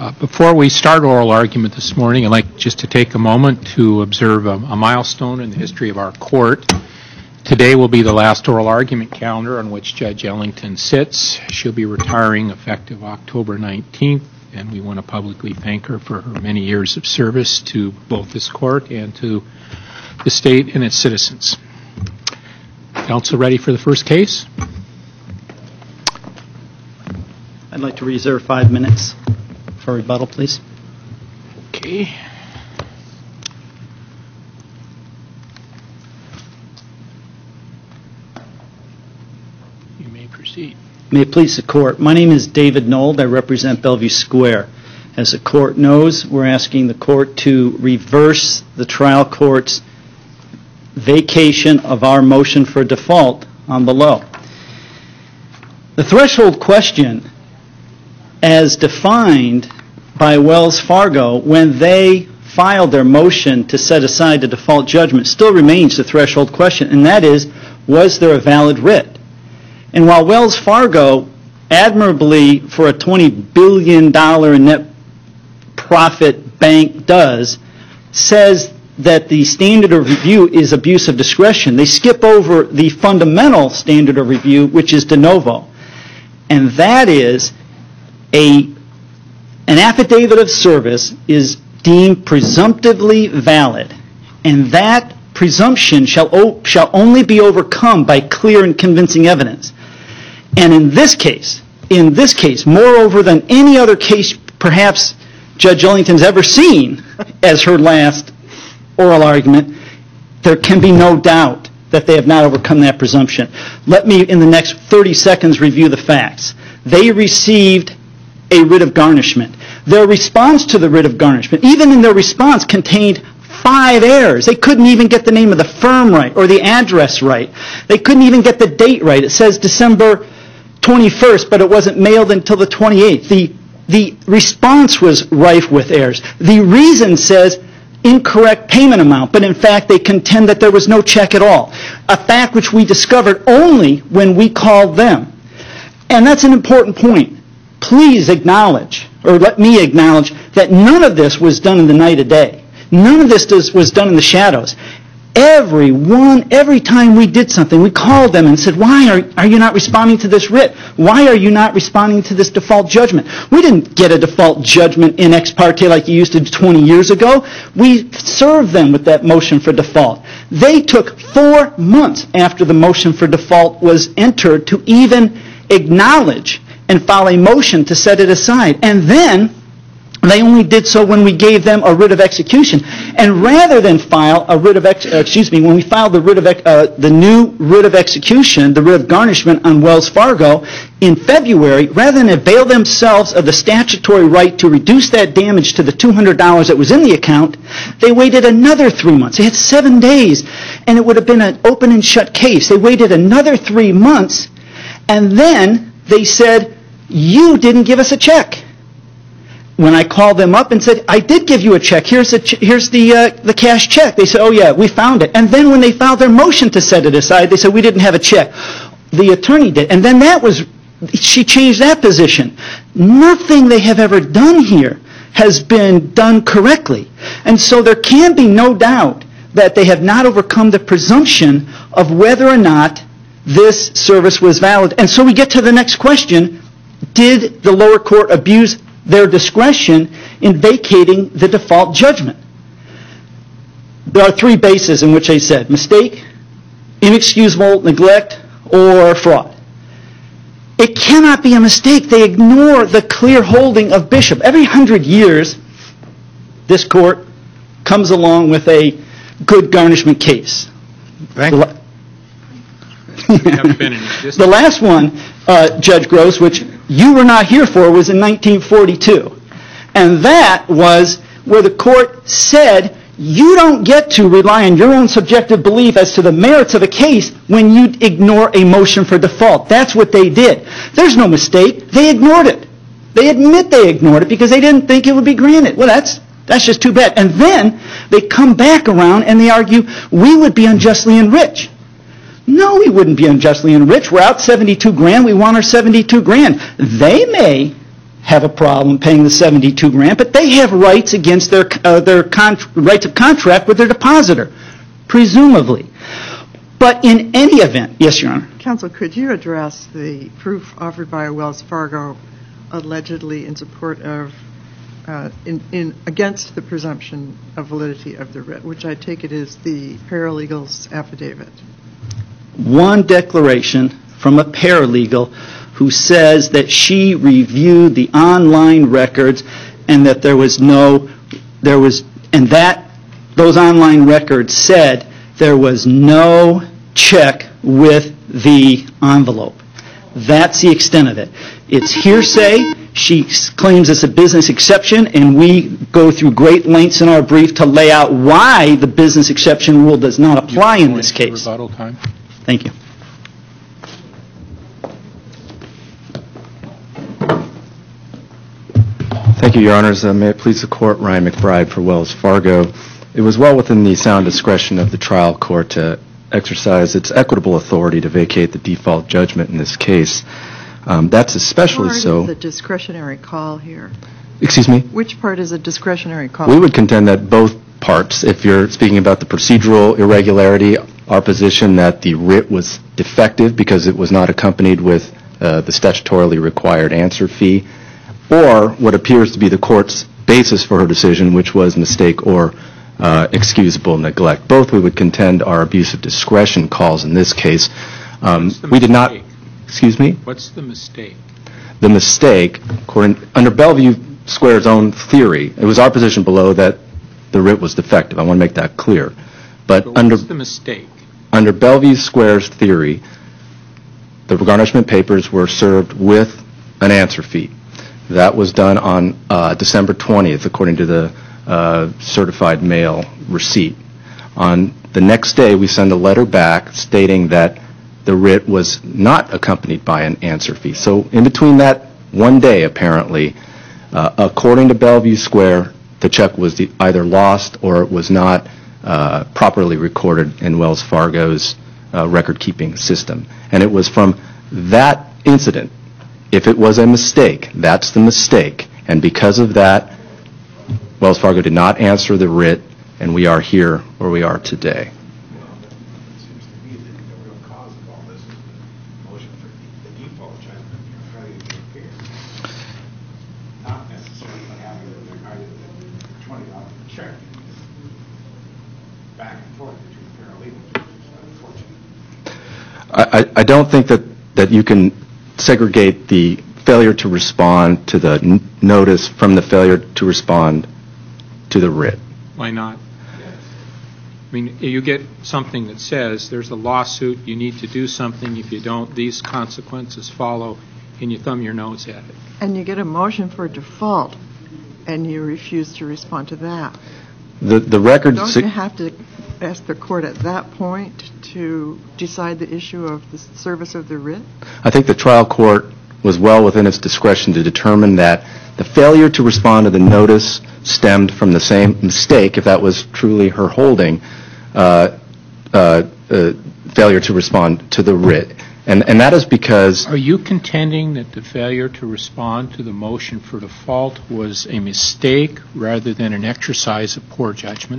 Before we start oral argument this morning, I'd like just to take a moment to observe a milestone in the history of our court. Today will be the last oral argument calendar on which Judge Ellington sits. She'll be retiring effective October 19th, and we want to publicly thank her for her many years of service to both this court and to the state and its citizens. Counsel ready for the first case? I'd like to reserve 5 minutes for rebuttal, please. Okay. You may proceed. May it please the court. My name is David Nold. I represent Bellevue Square. As the court knows, we're asking the court to reverse the trial court's vacation of our motion for default on below. The threshold question, as defined by Wells Fargo when they filed their motion to set aside the default judgment, still remains the threshold question, and that is, was there a valid writ? And while Wells Fargo, admirably for a $20 billion net profit bank says that the standard of review is abuse of discretion, they skip over the fundamental standard of review, which is de novo. And that is, an affidavit of service is deemed presumptively valid, and that presumption shall only be overcome by clear and convincing evidence. And in this case, moreover than any other case perhaps Judge Ellington's ever seen as her last oral argument, there can be no doubt that they have not overcome that presumption. Let me, in the next 30 seconds, review the facts. They received a writ of garnishment. Their response to the writ of garnishment, even in their response, contained 5 errors. They couldn't even get the name of the firm right or the address right. They couldn't even get the date right. It says December 21st, but it wasn't mailed until the 28th. The response was rife with errors. The reason says incorrect payment amount, but in fact they contend that there was no check at all, a fact which we discovered only when we called them. And that's an important point. Please acknowledge, or let me acknowledge, that none of this was done in the night of day. None of this was done in the shadows. Every time we did something, we called them and said, why are you not responding to this writ? Why are you not responding to this default judgment? We didn't get a default judgment in ex parte like you used to 20 years ago. We served them with that motion for default. They took 4 months after the motion for default was entered to even acknowledge and file a motion to set it aside. And then they only did so when we gave them a writ of execution. And rather than file a writ of when we filed the new writ of execution, the writ of garnishment on Wells Fargo in February, rather than avail themselves of the statutory right to reduce that damage to the $200 that was in the account, they waited another 3 months. They had 7 days, and it would have been an open and shut case. They waited another 3 months, and then they said, you didn't give us a check. When I called them up and said, I did give you a check, here's the cash check. They said, oh yeah, we found it. And then when they filed their motion to set it aside, they said, we didn't have a check. The attorney did. And then she changed that position. Nothing they have ever done here has been done correctly. And so there can be no doubt that they have not overcome the presumption of whether or not this service was valid. And so we get to the next question. Did the lower court abuse their discretion in vacating the default judgment? There are 3 bases in which they said mistake, inexcusable neglect, or fraud. It cannot be a mistake. They ignore the clear holding of Bishop. Every 100 years, this court comes along with a good garnishment case. The last one, Judge Gross, which you were not here for, was in 1942. And that was where the court said, you don't get to rely on your own subjective belief as to the merits of a case when you ignore a motion for default. That's what they did. There's no mistake. They ignored it. They admit they ignored it because they didn't think it would be granted. Well, that's just too bad. And then they come back around and they argue, we would be unjustly enriched. No, we wouldn't be unjustly enriched. We're out $72,000. We want our $72,000. They may have a problem paying the $72,000, but they have rights against their rights of contract with their depositor, presumably. But in any event, yes, Your Honor. Counsel, could you address the proof offered by Wells Fargo allegedly in support of, against the presumption of validity of the writ, which I take it is the paralegal's affidavit? One declaration from a paralegal who says that she reviewed the online records and that those online records said there was no check with the envelope. That's the extent of it. It's hearsay. She claims it's a business exception, and we go through great lengths in our brief to lay out why the business exception rule does not apply in this case. Rebuttal time. Thank you. Thank you, Your Honors. May it please the Court, Ryan McBride for Wells Fargo. It was well within the sound discretion of the trial court to exercise its equitable authority to vacate the default judgment in this case. That's especially so. Which part is a discretionary call here? Excuse me? Which part is a discretionary call? We would contend that both parts, if you're speaking about the procedural irregularity, our position that the writ was defective because it was not accompanied with the statutorily required answer fee, or what appears to be the court's basis for her decision, which was mistake or excusable neglect. Both we would contend are abuse of discretion calls in this case. We did not. Excuse me? What's the mistake? The mistake, under Bellevue Square's own theory, it was our position below that the writ was defective. I want to make that clear. But what's the mistake? Under Bellevue Square's theory, the garnishment papers were served with an answer fee. That was done on December 20th, according to the certified mail receipt. On the next day, we send a letter back stating that the writ was not accompanied by an answer fee. So in between that one day, apparently, according to Bellevue Square, the check was either lost or it was not properly recorded in Wells Fargo's record-keeping system. And it was from that incident. If it was a mistake, that's the mistake. And because of that, Wells Fargo did not answer the writ, and we are here where we are today. Well, it seems to me that the real cause of all this is the motion for the default judgment for failure to appear. Not necessarily what happened in regard to the $20 check. Back and forth between paralegal judges, unfortunately. I don't think that you can segregate the failure to respond to the notice from the failure to respond to the writ. Why not? I mean, you get something that says there's a lawsuit, you need to do something. If you don't, these consequences follow, and you thumb your nose at it. And you get a motion for default, and you refuse to respond to that. The record... Don't you have to ask the court at that point to decide the issue of the service of the writ? I think the trial court was well within its discretion to determine that the failure to respond to the notice stemmed from the same mistake, if that was truly her holding, failure to respond to the writ. And that is because... Are you contending that the failure to respond to the motion for default was a mistake rather than an exercise of poor judgment?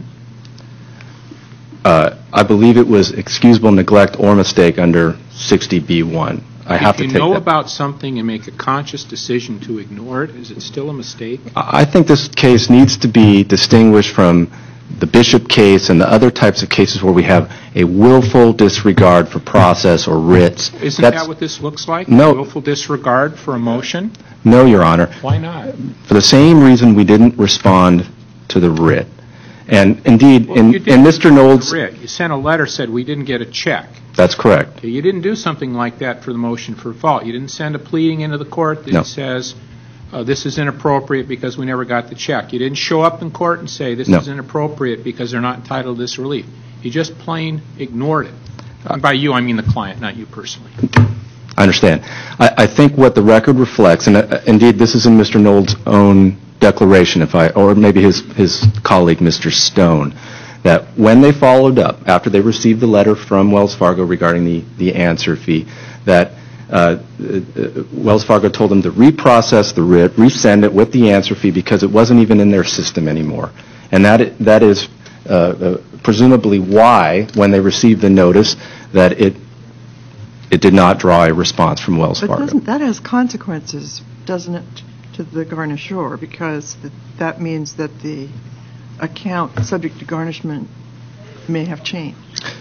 I believe it was excusable neglect or mistake under 60B1. If you know about something and make a conscious decision to ignore it, is it still a mistake? I think this case needs to be distinguished from the Bishop case and the other types of cases where we have a willful disregard for process or writs. Isn't that what this looks like? No. Willful disregard for a motion? No, Your Honor. Why not? For the same reason we didn't respond to the writ. And indeed, in Mr. Knowles... You sent a letter said we didn't get a check. That's correct. Okay, you didn't do something like that for the motion for default. You didn't send a pleading into the court that says this is inappropriate because we never got the check. You didn't show up in court and say this is inappropriate because they're not entitled to this relief. You just plain ignored it. And by you, I mean the client, not you personally. I understand. I think what the record reflects, and indeed this is in Mr. Knowles' own declaration, or maybe his colleague, Mr. Stone, that when they followed up, after they received the letter from Wells Fargo regarding the answer fee, that Wells Fargo told them to reprocess the writ, resend it with the answer fee because it wasn't even in their system anymore. And that is presumably why, when they received the notice, that it did not draw a response from Wells Fargo. But that has consequences, doesn't it, to the garnishor, because that means that the account subject to garnishment may have changed.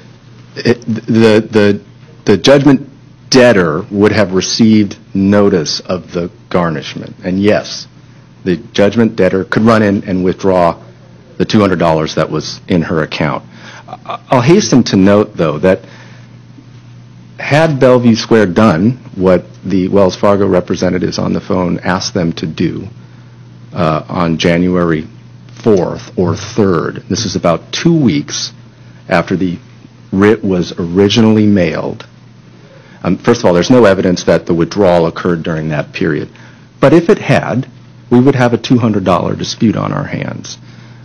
The judgment debtor would have received notice of the garnishment. And yes, the judgment debtor could run in and withdraw the $200 that was in her account. I'll hasten to note, though, that had Bellevue Square done what the Wells Fargo representatives on the phone asked them to do on January 4th or 3rd, this is about 2 weeks after the writ was originally mailed. First of all, there's no evidence that the withdrawal occurred during that period. But if it had, we would have a $200 dispute on our hands.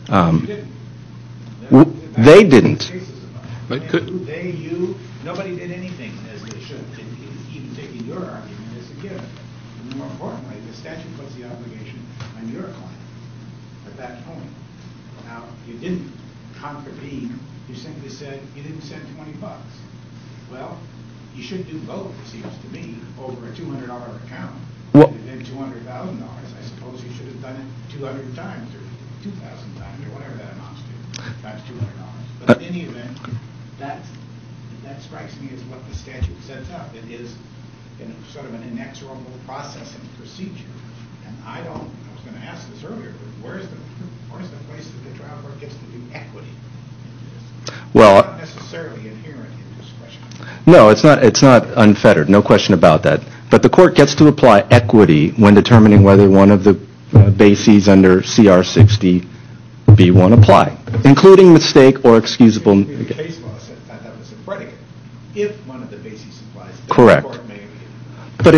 They didn't. But they, you, nobody did anything as they should, even taking your argument as a given. And more importantly, the statute puts the obligation on your client at that point. Now, you didn't contravene. You simply said you didn't send $20. Well, you should do both, it seems to me, over a $200 account. Well, If it had been $200,000, I suppose you should have done it 200 times or 2,000 times or whatever that amounts to. That's $200. But in any event, that strikes me as what the statute sets up. It is sort of an inexorable processing procedure. And I was going to ask this earlier, but where's the place that the trial court gets to do equity in this? Well, It's not necessarily inherent in discretion. no, it's not unfettered, no question about that. But the court gets to apply equity when determining whether one of the bases under CR 60B1 apply, including mistake or excusable. The case law said that was a predicate. If one of the bases applies, then Correct. the court may. But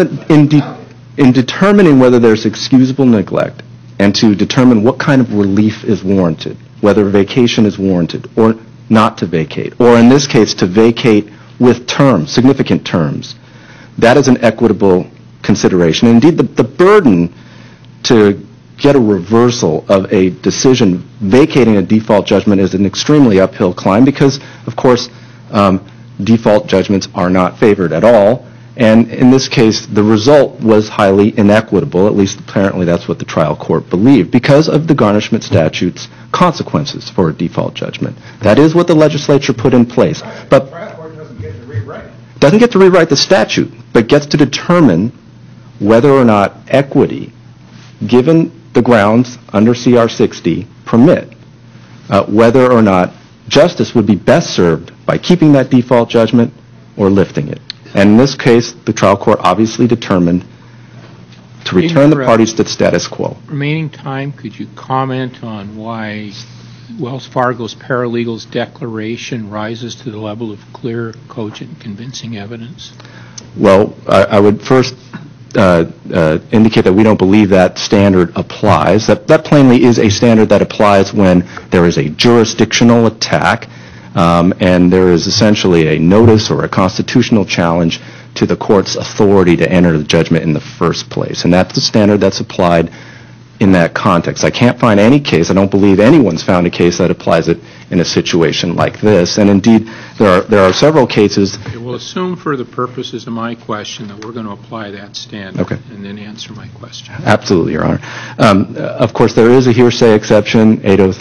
in determining whether there's excusable neglect and to determine what kind of relief is warranted, whether vacation is warranted or not to vacate, or in this case to vacate with terms, significant terms, that is an equitable consideration. Indeed, the burden to get a reversal of a decision vacating a default judgment is an extremely uphill climb because, of course, default judgments are not favored at all. And in this case, the result was highly inequitable, at least apparently that's what the trial court believed, because of the garnishment statute's consequences for a default judgment. That is what the legislature put in place. But The trial court doesn't get to rewrite it. doesn't get to rewrite the statute, but gets to determine whether or not equity, given the grounds under CR 60, permit, whether or not justice would be best served by keeping that default judgment or lifting it. And in this case, the trial court obviously determined to return the parties to the status quo. Remaining time, could you comment on why Wells Fargo's paralegal's declaration rises to the level of clear, cogent, convincing evidence? Well, I would first indicate that we don't believe that standard applies. That plainly is a standard that applies when there is a jurisdictional attack and there is essentially a notice or a constitutional challenge to the court's authority to enter the judgment in the first place. And that's the standard that's applied in that context. I can't find any case, I don't believe anyone's found a case that applies it in a situation like this. And indeed, there are several cases. We'll assume for the purposes of my question that we're going to apply that standard Okay. and then answer my question. Absolutely, Your Honor. Of course, there is a hearsay exception,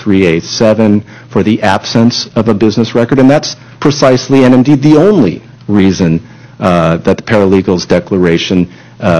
803A7, for the absence of a business record, and that's precisely and indeed the only reason that the paralegal's declaration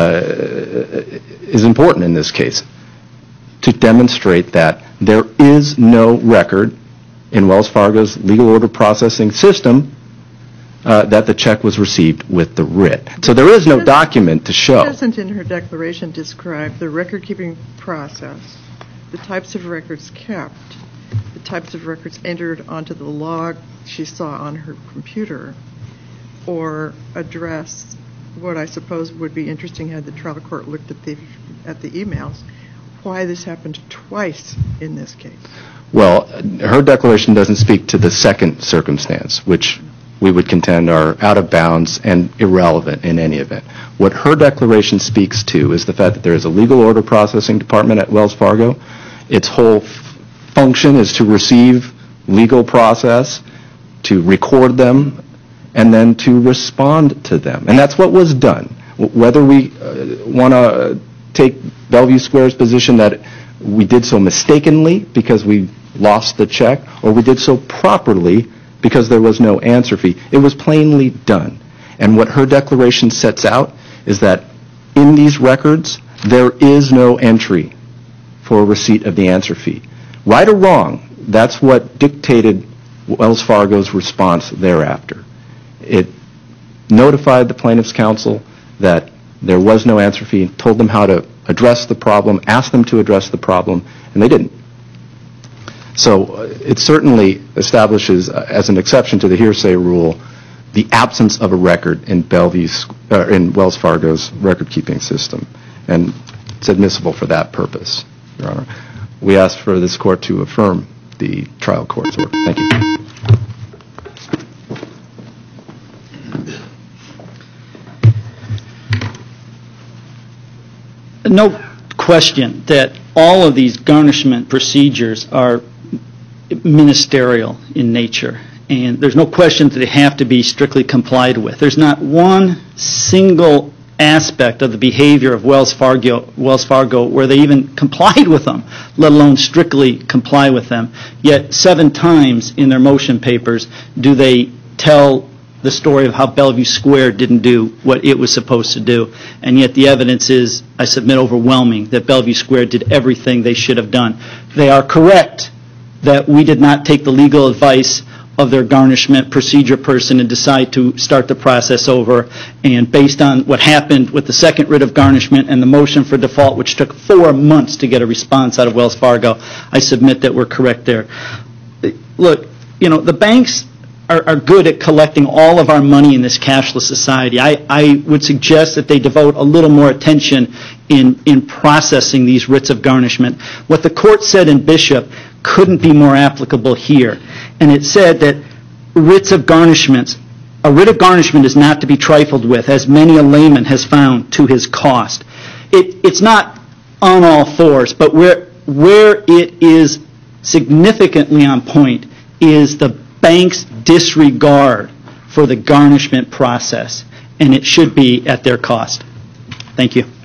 is important in this case, to demonstrate that there is no record in Wells Fargo's legal order processing system that the check was received with the writ. So there is no document to show. She doesn't in her declaration describe the record-keeping process, the types of records kept, the types of records entered onto the log she saw on her computer, or address what I suppose would be interesting had the trial court looked at the emails, why this happened twice in this case. Well, her declaration doesn't speak to the second circumstance, which we would contend are out of bounds and irrelevant in any event. What her declaration speaks to is the fact that there is a legal order processing department at Wells Fargo. Its whole function is to receive legal process, to record them, and then to respond to them. And that's what was done. Whether we want to take Bellevue Square's position that we did so mistakenly because we lost the check, or we did so properly because there was no answer fee, it was plainly done. And what her declaration sets out is that in these records, there is no entry for receipt of the answer fee. Right or wrong, that's what dictated Wells Fargo's response thereafter. It notified the plaintiff's counsel that there was no answer fee, told them how to address the problem, asked them to address the problem, and they didn't. So it certainly establishes, as an exception to the hearsay rule, the absence of a record in in Wells Fargo's record-keeping system, and it's admissible for that purpose, Your Honor. We ask for this court to affirm the trial court's order. Thank you. No question that all of these garnishment procedures are ministerial in nature, and there's no question that they have to be strictly complied with. There's not one single aspect of the behavior of Wells Fargo where they even complied with them, let alone strictly comply with them. Yet 7 times in their motion papers do they tell the story of how Bellevue Square didn't do what it was supposed to do. And yet the evidence is, I submit, overwhelming that Bellevue Square did everything they should have done. They are correct that we did not take the legal advice of their garnishment procedure person and decide to start the process over. And based on what happened with the second writ of garnishment and the motion for default, which took 4 months to get a response out of Wells Fargo, I submit that we're correct there. Look, the banks are good at collecting all of our money in this cashless society. I would suggest that they devote a little more attention in processing these writs of garnishment. What the court said in Bishop couldn't be more applicable here. And it said that writs of garnishments, a writ of garnishment is not to be trifled with, as many a layman has found to his cost. It's not on all fours, but where it is significantly on point is the bank's disregard for the garnishment process, and it should be at their cost. Thank you.